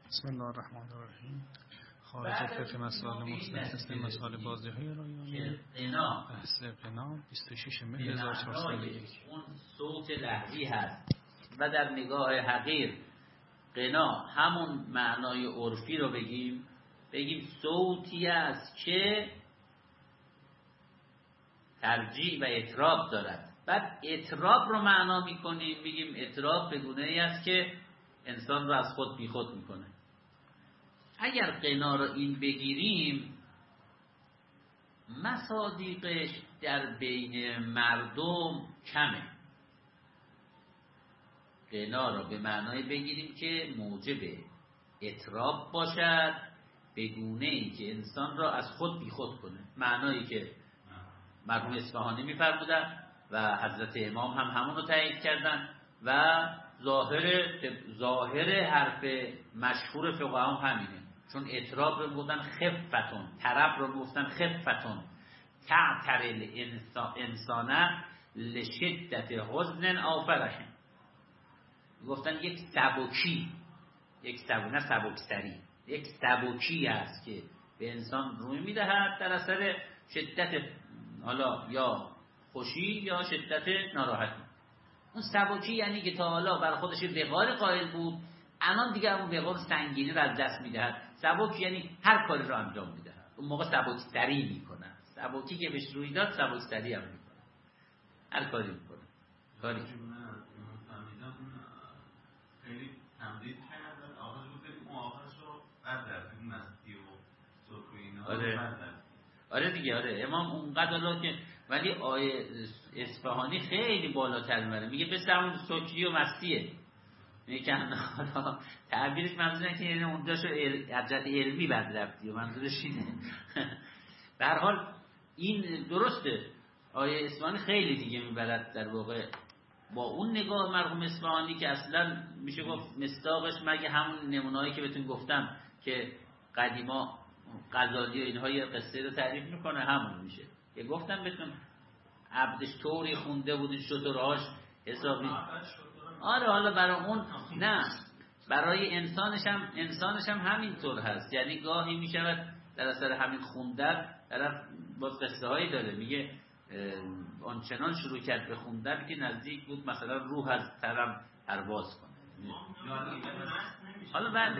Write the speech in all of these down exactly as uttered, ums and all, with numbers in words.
بسم الله الرحمن الرحیم. خارج فقه مسائل مستثنی مسائل بازی‌های رایانه، بحث قنا بیست و شش مهر هزار و چهارصد و یک. اون صوت لحظی هست و در نگاه حقیر قنا همون معنای عرفی رو بگیم بگیم صوتی است که ترجیع و اطراب دارد. بعد اطراب رو معنا میکنیم بگیم اطراب به گونه‌ای است که انسان رو از خود بی خود میکنه. اگر قنا رو این بگیریم مصادیقش در بین مردم کمه. قنا رو به معنای بگیریم که موجب اطراب باشد به گونه‌ای که انسان را از خود بی خود کنه. معنایی که مرحوم اصفهانی می‌فرمودن و حضرت امام هم همون رو تایید کردن و ظاهر ظاهر حرف مشهور فقها هم همینه. چون اطراب رو گفتن خفتون، طرب رو گفتن خفتون، تعتر الانسان لشدت حزن او فرح. گفتن یک سبکی، یک سبک نه سبکسری، یک سبکی است که به انسان روی میدهد در اثر شدت حالا یا خوشی یا شدت ناراحتی. اون سبکی یعنی که تا حالا بر خودش وقار قائل بود، الان دیگه اون وقار سنگینی رو از دست میدهد. سبک یعنی هر کاری رو انجام میدهد. اون موقع سبکسری میکنه. سبکی که بهش روی داد سبکسری هم میکنه، هر کاری میکنه. کاری خیلی تمدید کردن آخرش رو بریم اون آخرش رو بد درد این مستی و سرک و اینا آره. بد درد. آره دیگه آره امام اونقدر الله که ولی آیه اصفهانی خیلی بالاتر میبره، میگه مثل همون سکری و مستیه. میگه حالا تعبیرش منظور اینه که یعنی اونجاشو از جهت علمی بد رفتی و منظورش اینه. به هر حال این درسته آیه اصفهانی خیلی دیگه میبرد در واقع با اون نگاه مرحوم اصفهانی که اصلا میشه گفت مصداقش مگه همون نمونه‌ای که بهتون گفتم که قدیما غزالی و اینها یه قصه رو تعریف میکنه همون میشه که گفتم بهتون عبدش طوری خونده بود شترهاش حسابی. آره حالا برای اون نه برای انسانش هم انسانش هم همینطور هست. یعنی گاهی میشود در اثر همین خوندن طرف باز قصه هایی داره میگه آنچنان شروع کرد به خوندن که نزدیک بود مثلا روح از طرف پرواز کنه. حالا بعد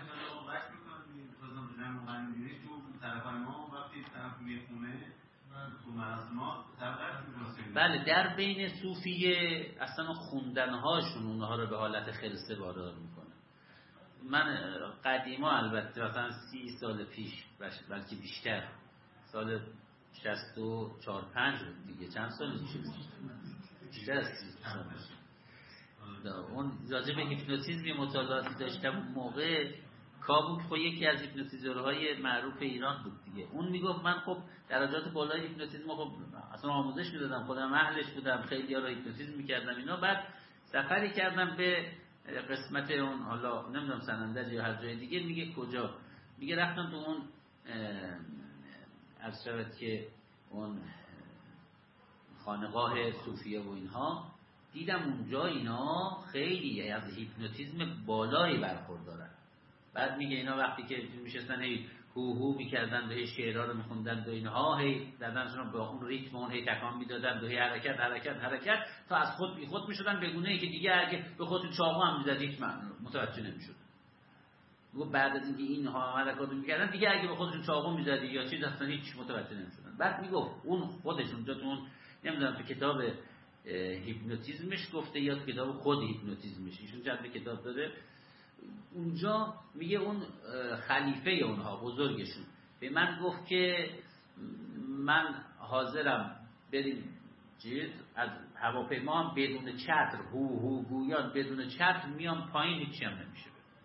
بله در بین صوفیه اصلا خوندنهاشون اونها رو به حالت خلسه وارد میکنه. من قدیما البته مثلا سی سال پیش بلکه بیشتر سال شصت و چهار پنج دیگه چند سال میشه بیشتر از سی سال اون راجع به هیپنوتیزم مطالعاتی داشتم. اون موقع کابوک خب یکی از هیپنوتیزورهای معروف ایران بود دیگه. اون میگفت من خب درجات بالای هیپنوتیزم خب اصلا آموزش میدادم، خودم اهلش بودم، خیلی ها رو هیپنوتیزم میکردم اینا. بعد سفری کردم به قسمت اون حالا نمیدونم سنندج یا هر جای دیگه. میگه کجا؟ میگه رفتم تو اون از شود که اون خانقاه صوفیه و اینها، دیدم اونجا اینا خیلی از هیپنوتیزم بالایی برخوردارن. بعد میگه اینا وقتی که میشستن هی هو هو میکردن و هی شعرها رو میخوندن و اینها هی زدنشون رو با اون ریتم اون هی تکان میدادن و هی حرکت حرکت حرکت تا از خود بی خود میشدن به گونه‌ای که دیگه اگه به خودتون چاقو هم میزدید متوجه نمیشد. و بعد از اینکه اینها حرکات میکردن دیگه اگه به خودشون چاقو میزدی یا چیز اصلا هیچ متوجه نمیشدن. بعد میگفت اون خودش اونجا تو اون نمیدونم تو کتاب هیپنوتیزمش گفته یا تو کتاب خود هیپنوتیزمش ایشون چند کتاب داره، اونجا میگه اون خلیفه اونها بزرگشون به من گفت که من حاضرم بریم چیز از هواپیما هم بدون چتر هو هو گویان بدون چتر میام پایین هیچی هم نمیشه.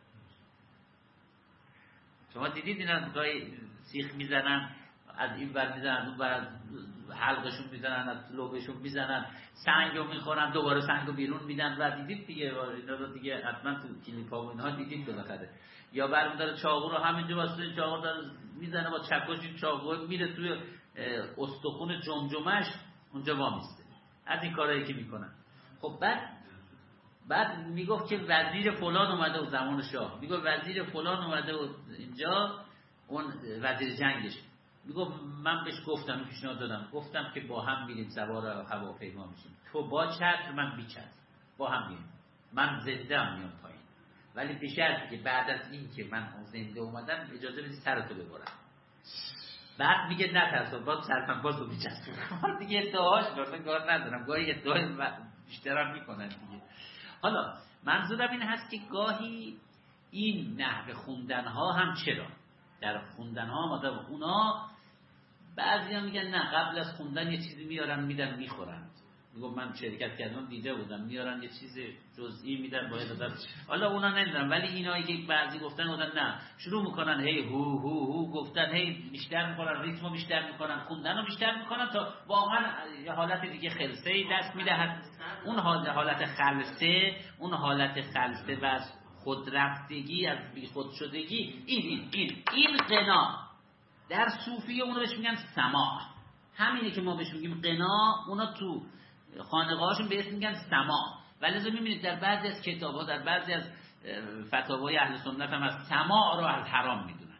شما دیدید اینا گاهی سیخ میزنن از این ور میزنن اون ور حلقشون میزنن از لوبشون میزنن سنگو میخورن دوباره سنگو بیرون میدن و دیدید دیگه اینا رو دیگه حتما تو کلیپا و اینها دیدید بالاخره. یا برمی داره چاقو رو همینجا واسه چاقو داره میزنه با چکش چاقو میره توی استخون جمجمش اونجا وامیسته. از این کارهایی که میکنن. خب بعد بعد میگفت که وزیر فلان اومده و زمان شاه، میگفت وزیر فلان اومده و اینجا اون وزیر جنگش، میگفت من بهش گفتم، پیشنهاد دادم، گفتم که با هم میریم سوار هواپیما میشیم، تو با چتر من بی چتر، با هم میریم، من زنده ام میام پایین، ولی به شرطی که بعد از این که من زنده اومدم اجازه بدی سرتو ببرم. بعد میگه نه ترسا، باز سرفن باز رو بیچست دیگه ادعاش گفتن کار ندارم، گاهی ادعای بیشتر هم میکنن دیگه. حالا منظورم این هست که گاهی این نحوه خوندن ها هم چرا در خوندن ها مادام اونا بعضی ها میگن نه قبل از خوندن یه چیزی میارن میدن میخورن، میگم من شرکت کردم دیده بودم میارن یه چیز جزئی میدن باید دادن، حالا اونا نمیدونم، ولی اینایی که بعضی گفتن بودن نه شروع میکنن هی هو هو هو گفتن، هی بیشتر میکنن، ریتمو بیشتر میکنن، خوندن رو بیشتر میکنن تا واقعا یه حالت دیگه خلسه دست میدهد. اون حالت خلسه، اون حالت خلسه و خودرفتگی از بی خود شدگی، این این این این قنا در صوفی اونو بهش میگن سماع. همینه که ما بهش میگیم قنا، اونا تو خانقاهاشون بهش میگن سماع. ولی لازم میبینید در بعضی از کتاب‌ها، در بعضی از فتاوای اهل سنت هم از سماع رو از حرام میدونن.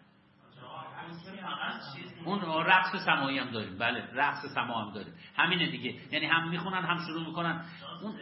اون رقص سماعی هم داریم، بله رقص سماع هم داریم، همینه دیگه، یعنی هم میخونن هم شروع میکنن. اون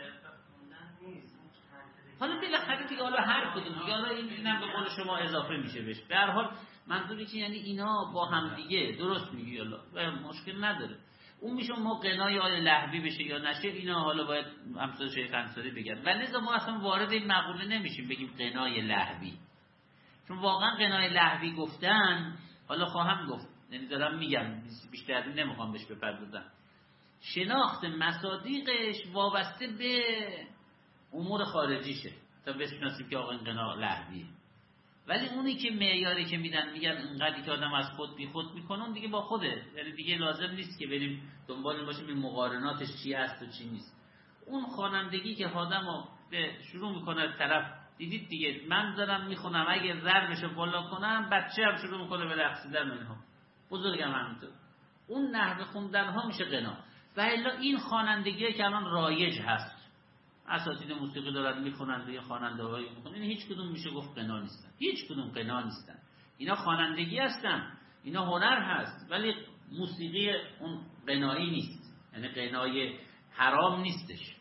حالا بالاخره دیگه حالا هر کدوم دیگه حالا اینم به قول شما اضافه میشه بهش. به هر حال منظوری که یعنی اینا با هم دیگه درست میگی، حالا مشکل نداره. اون میشه ما قنای آیا لهوی بشه یا نشه، اینا حالا باید امثال شیخ انصاری بگن. و لذا ما اصلا وارد این مقوله نمیشیم بگیم قنای لهوی، چون واقعا قنای لهوی گفتن، حالا خواهم گفت، یعنی دارم میگم بیشتر نمیخوام بهش بپردازم، شناخت مصادیقش وابسته به امور خارجیشه تا بشناسیم که آقا این قنا لهویه. ولی اونی که معیاری که میدن میگن اینقدری که آدم از خود بی خود میکنه، اون دیگه با خوده، یعنی دیگه لازم نیست که بریم دنبال باشیم این مقارناتش چی هست و چی نیست. اون خوانندگی که آدمو به شروع میکنه طرف، دیدید دیگه، من دارم میخونم اگه ضربشو بالا کنم بچه هم شروع میکنه به رقصیدن منها، بزرگم همینطور. اون نحوه خوندن ها میشه قنا. و الا این خوانندگی که الان رایج هست، اساتید موسیقی دارن میخونن، یه خواننده‌هایی میخونن، این هیچ کدوم میشه گفت قنا نیستن، هیچ کدوم قنا نیستن. اینا خوانندگی هستن، اینا هنر هست، ولی موسیقی اون قنایی نیست، یعنی قنای حرام نیستش.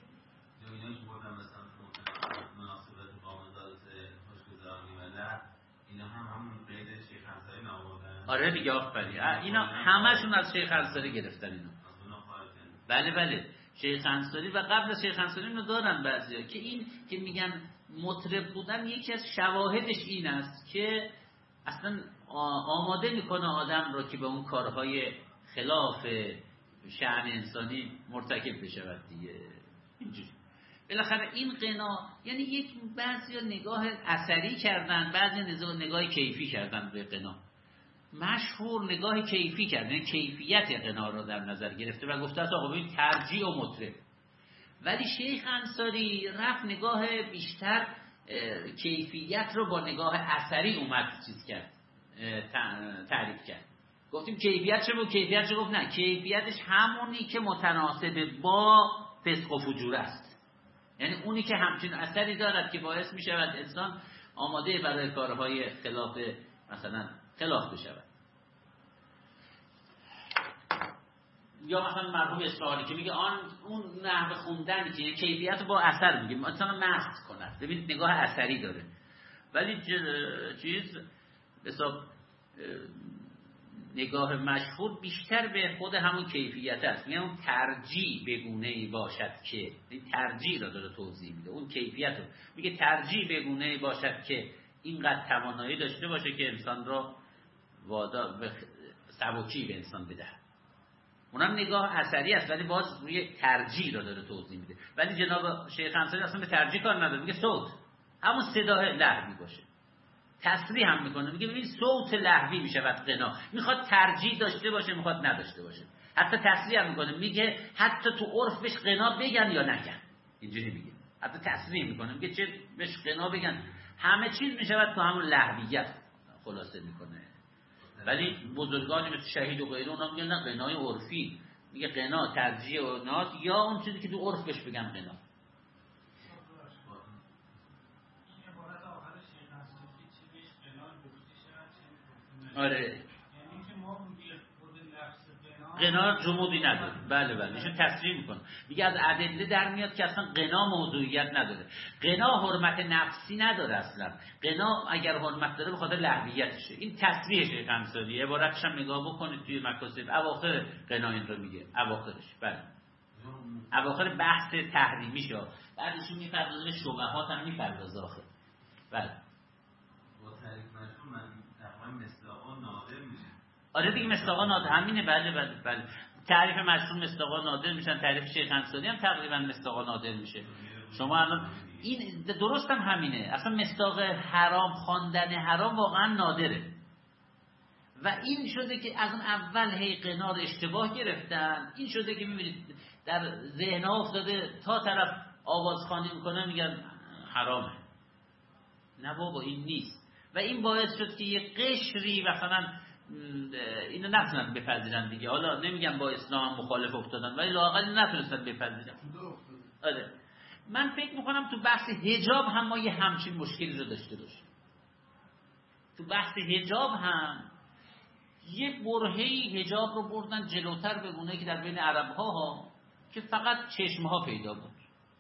اینا هم همون قید شیخ انصاری نوردن. آره دیگه آفرین، اینا همشون از شیخ انصاری گرفتن اینا. بله بله، شیخ انصاری و قبل از شیخ انصاری اینو دارن بعضیا که این که میگن مطرب بودن یکی از شواهدش این است که اصلا آماده میکنه آدم رو که به اون کارهای خلاف شأن انسانی مرتکب بشود دیگه. اینجوری بالاخره این قنا یعنی یک بعضیا نگاه اثری کردن، بعضی نگاه کیفی کردن به قنا. مشهور نگاه کیفی کردن، یعنی کیفیت قنا رو در نظر گرفته و گفته است آقا ببین ترجیع و مطرب. ولی شیخ انصاری رفت نگاه بیشتر کیفیت رو با نگاه اثری اومد چیز کرد، تعریف کرد. گفتیم کیفیت چه بود؟ کیفیت چه گفت؟ نه، کیفیتش همونی که متناسب با فسق و فجور است، یعنی اونی که همچین اثری دارد که باعث می شود انسان آماده برای کارهای خلاف مثلا خلاف بشود. یا مثلا مرحوم اصفهانی که میگه آن اون نحوه خوندنی که کیفیت با اثر میگه، مثلا مست کنه، ببینید نگاه اثری داره. ولی چیز حساب نگاه مشهور بیشتر به خود همون کیفیت است، میگه اون ترجیح به گونه‌ای باشد که، این ترجیح را داره توضیح میده، اون کیفیت رو میگه ترجیح به گونه‌ای باشد که اینقدر توانایی داشته باشه که انسان را وادا به سبکی به انسان بده. اونم نگاه اثری است ولی باز روی ترجیح را داره توضیح میده. ولی جناب شیخ انصاری اصلا به ترجیح کار نداره، میگه صوت همون صدای لهوی باشه. تصریح هم میکنه، میگه ببین صوت لهوی میشود قنا، میخواد ترجیح داشته باشه میخواد نداشته باشه. حتی تصریح هم میکنه، میگه حتی تو عرف بهش قنا بگن یا نگن، اینجوری میگه، حتی تصریح میکنه، میگه چه بهش قنا بگن، همه چیز میشود تو همون لهویت خلاصه میکنه. ولی بزرگانی مثل شهید و غیره اونا میگن نه قنای عرفی، میگه قنا ترجیح و ناس یا اون چیزی که تو عرف بهش بگن قنا. آره قنا جمودی نداره. بله بله ایشون تصریح میکنه میگه از ادله در میاد که اصلا قنا موضوعیت نداره. قنا حرمت نفسی نداره اصلا. قنا اگر حرمت داره به خاطر لهویتشه. این تصریح شیخ انصاری، عبارتش هم نگاه بکنید توی مکاسب اواخر قنا این رو میگه، اواخرش. بله اواخر بحث تحریمیشه. بعدشون میپردازه به شبهات هم میپردازه آخر. بله با تعریف مشهور من تقریبا مصداقا نادر میشه. آره دیگه مصداقا نادر همینه. بله بله بله تعریف مشهور مصداقا نادر میشن. تعریف شیخ انصاری هم تقریبا مصداقا نادر میشه. شما الان این درست هم همینه. اصلا مصداق حرام خواندن حرام واقعا نادره و این شده که از اون اول هی قنا رو اشتباه گرفتن. این شده که میبینید در ذهن ها افتاده تا طرف آوازخوانی میکنه میگن حرامه. نه بابا این نیست. و این باعث شد که یه قشری مثلا اینو نتونن بپذیرن دیگه. حالا نمیگم با اسلام مخالف افتادن ولی لااقل نتونستن بپذیرن. آره من فکر میکنم تو بحث حجاب هم ما یه همچین مشکلی رو داشته باشیم. تو بحث حجاب هم یه برهه‌ای حجاب رو بردن جلوتر به گونه که در بین عرب‌ها ها که فقط چشم‌ها پیدا بود.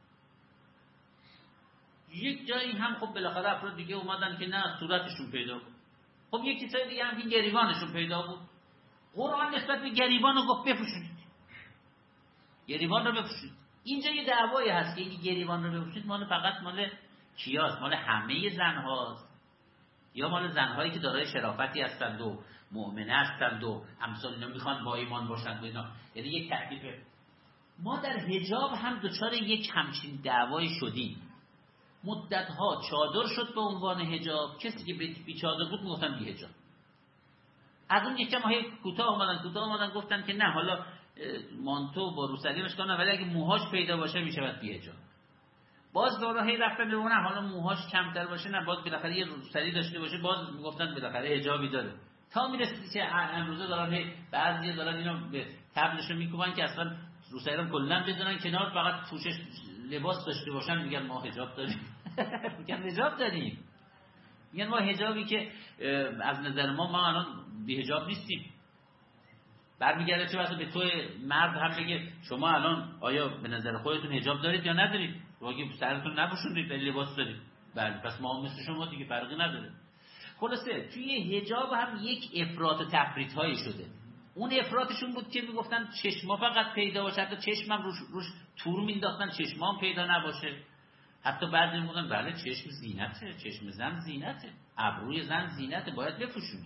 یک جایی هم خب بالاخره افراد دیگه اومدن که نه صورتشون پیدا بود. خب یک چیزای دیگه هم که گریبانشون پیدا بود. قرآن نسبت به گریبان رو گفت بپوشونید. گریبان رو بپوشونید. اینجا یه دعوایی هست که این گریبان رو بپوشونید مال فقط مال کیاست؟ مال همه زن‌هاست یا مال زن‌هایی که دارای شرافتی هستند و مؤمنه هستند و امثال اینا میخوان با ایمان باشند و اینا. یعنی یک تکلیف. ما در حجاب هم دچار یک همچین دعوایی شدیم. مدت‌ها چادر شد به عنوان حجاب. کسی که بی چادر بود میگفتن بی حجاب. از اون یکم های کوتاه اومدن کوتاه اومدن گفتن که نه حالا مانتو با روسریمش کنن ولی اگه موهاش پیدا باشه میشود بی حجاب. باز دوباره هی رفتن به اون حالا موهاش کمتر باشه نه باز بالاخره یه روسری داشته باشه باز میگفتن بالاخره حجابی داره. تا میرسید که امروزه دارن هی بعضی دارن اینو به تبلشو میکوبن که اصلا روسری رو کلا بزنن کنار فقط پوشش لباس داشته باشن میگن ما حجاب داریم. میگن حجاب داریم. میگن ما حجابی که از نظر ما ما الان بی حجاب نیستیم. برمیگرده چه واسه به تو مرد هم بگه شما الان آیا به نظر خودتون حجاب دارید یا ندارید؟ واگه سرتون نپوشونید ولی لباس دارید. بله پس ما هم مثل شما دیگه فرقی نداره. خلاصه توی حجاب هم یک افراط و تفریط هایی شده. اون افراطشون بود که میگفتن چشما فقط پیدا باشه، حتی چشمم روش روش تور مینداختن چشمام پیدا نباشه. حتی بعضی میگفتن بله چشم زینته، چشم زن زینته، ابروی زن زینته باید بپوشونی.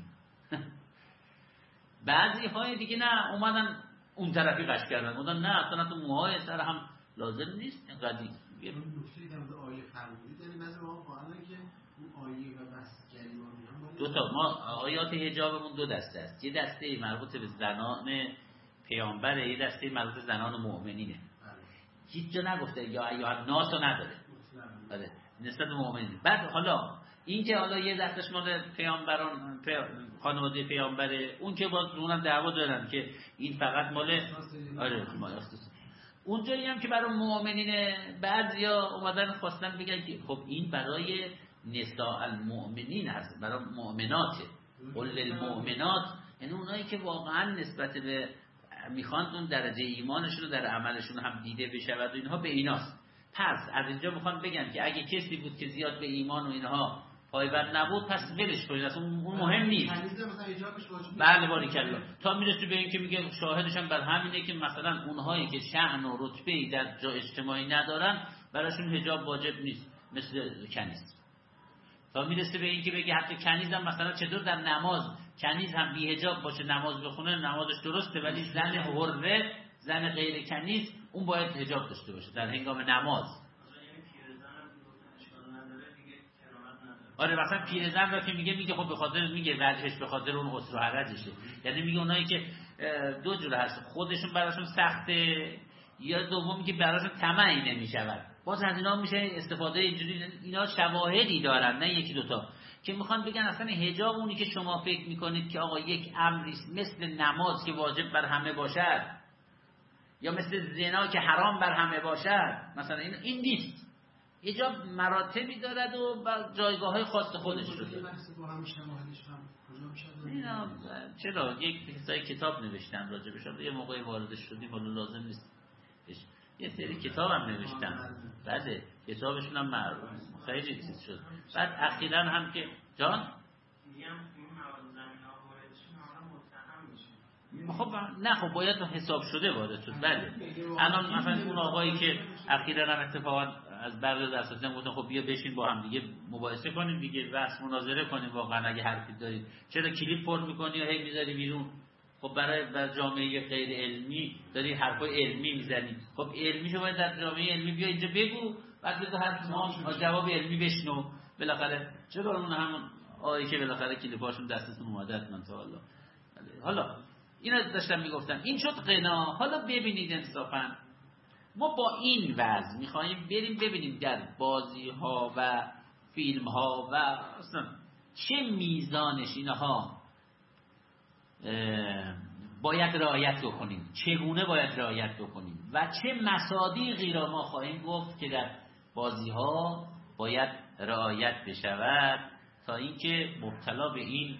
بعضی های دیگه نه اومدن اون طرفی قش کردن گفتن نه اصلا تو موهای سر هم لازم نیست اینقدر. یه نکته در مورد آیه فرمودید یعنی مثلا ما قرآن که اون آیه و بس جریان هم دو تا ما آیات حجابمون دو دسته است. یه دسته مربوط به زنان پیامبره، یه دسته مربوط به زنان مؤمنینه. هیچ جا نگفته یا ایها الناس نداره. آره نسبت به مؤمنین. بعد حالا این که حالا یه دستش مال پیامبران پی... خانواده پیامبره اون که باز اونم دعوا دارن که این فقط مال آره مال اختصاص. اونجایی هم که برای مؤمنینه بعضیا اومدن خواستن بگن که خب این برای نساء المؤمنین هست، برای مؤمناته. قل للمؤمنات یعنی اونایی که واقعا نسبت به میخوان اون درجه ایمانشون رو در عملشون هم دیده بشود و اینها به ایناست. پس از اینجا میخوان بگن که اگه کسی بود که زیاد به ایمان و اینها پایبند نبود پس ولش کنید، اصلا اون مهم نیست. بله باریکلا. تا میرسه به این که میگه شاهدش هم بر همینه که مثلا اونهایی که شأن و رتبه‌ای در جا اجتماعی ندارن براشون حجاب واجب نیست مثل کنیز. تا میرسه به این که بگه حتی کنیز هم مثلا چطور در نماز کنیز هم بی حجاب باشه نماز بخونه نمازش درسته ولی زن حره زن غیر کنیز اون باید حجاب داشته باشه در هنگام نماز. آره مثلا پیرزن را که میگه میگه خب به خاطر میگه وجهش به خاطر اون عسر و حرجشه. یعنی میگه اونایی که دو جور هست خودشون براشون سخته یا دومی که براشون طمعی نمیشود باز از اینا میشه استفاده اینجوری. اینا شواهدی دارن نه یکی دوتا که میخوان بگن اصلا حجاب اونی که شما فکر میکنید که آقا یک امری مثل نماز که واجب بر همه باشد یا مثل زنا که حرام بر همه باشد مثلا این این نیست. حجاب مراتبی دارد و جایگاه های خاص خودش رو داره. اینا چرا یک حسای کتاب نوشتن راجبش، یه موقعی واردش شدیم حالا لازم نیست یه سری کتاب هم نوشتن، بعد کتابشون هم معروف خیلی چیز شد. بعد اخیراً هم که جان خب نه خب باید حساب شده وارد شد. بله الان مثلا اون آقایی که اخیراً هم اتفاقا از برد اساسا گفتن خب بیا بشین با هم دیگه مباحثه کنیم دیگه، بحث مناظره کنیم، واقعا اگه حرفی دارید چرا کلیپ پر میکنی یا هی میذاری بیرون؟ خب برای بر جامعه غیر علمی داری حرفای علمی میزنی، خب علمیشو باید در جامعه علمی بیا اینجا بگو، بعد بذار حرف ما جواب علمی بشنو. بالاخره چرا اون همون آیه که بالاخره کلیپاشون دستتون اومده من تا حالا. حالا اینا داشتم میگفتم این شد غنا. حالا ببینید انصافا ما با این وضع میخوایم بریم ببینیم در بازی ها و فیلم ها و اصلا چه میزانش اینها باید رعایت بکنیم، چگونه باید رعایت بکنیم و چه مصادیقی را ما خواهیم گفت که در بازی ها باید رعایت بشود تا اینکه مبتلا به این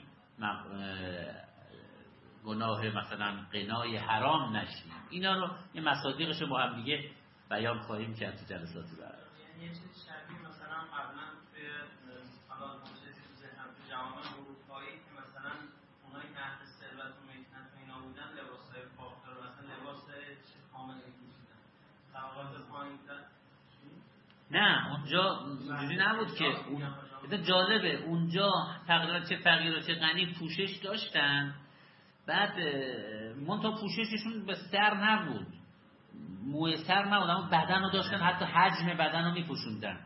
گناه مثلا قنای حرام نشیم. اینا رو یه مصادیقش رو با هم دیگه بیان خواهیم کرد تو جلسات بعد. یعنی یه چیز شبیه مثلا قبلا توی حالا مجلسی تو ذهنم تو جوامع اروپایی که مثلا اونایی که اهل ثروت و مکنت و اینا بودن لباسای فاخر مثلا لباس کامل می‌پوشیدن. طبقات پایین‌تر نه اونجا اینجوری نبود که اون جالبه اونجا تقریبا چه فقیر و چه غنی پوشش داشتن، بعد منتها پوشششون به سر نبود، موی سر نبود اما بدن رو داشتن، حتی حجم بدن رو میپوشوندن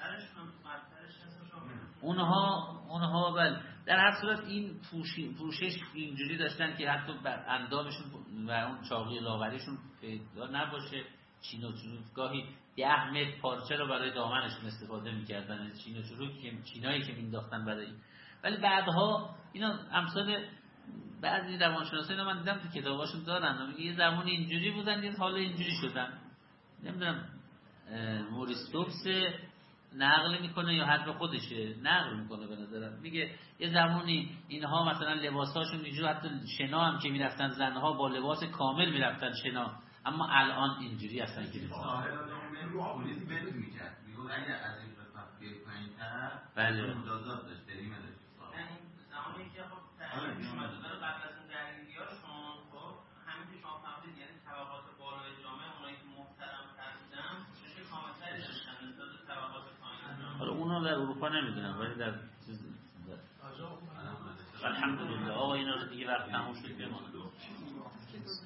اونها اونها بله. در هر صورت این پوشش اینجوری داشتن که حتی بر اندامشون و اون چاقی لاغریشون پیدا نباشه. چین و چروک گاهی ده متر پارچه رو برای دامنشون استفاده میکردن، چین و چروک که چینایی که مینداختن برای این. ولی بعدها اینا امثال بعضی روانشناسا اینا من دیدم تو کتاباشون دارن، میگه یه زمانی اینجوری بودن یه حالا اینجوری شدن. نمیدونم موریستوپس نقل میکنه یا حرف خودشه نقل میکنه به نظرم، میگه یه زمانی اینها مثلا لباساشون اینجوری، حتی شنا هم که میرفتن زنها با لباس کامل میرفتن شنا، اما الان اینجوری هستن که ظاهر رو پلیس بد میکرد، میگه اگه از این قسمت بیای پایین‌تر بله مجازات داشت جریمه داشت. این زمانی که خب تعریف شما داره بعد از این درگیریاشون خب همین که شما فهمیدید یعنی طبقات بالای جامعه اونایی که محترم بودن پوشش کامل‌تری داشتن نسبت به طبقات پایین جامعه. حالا اونا در اروپا نمیدونم ولی در چیز الحمدلله. آقا اینا رو دیگه وقت تموم شد بمونه.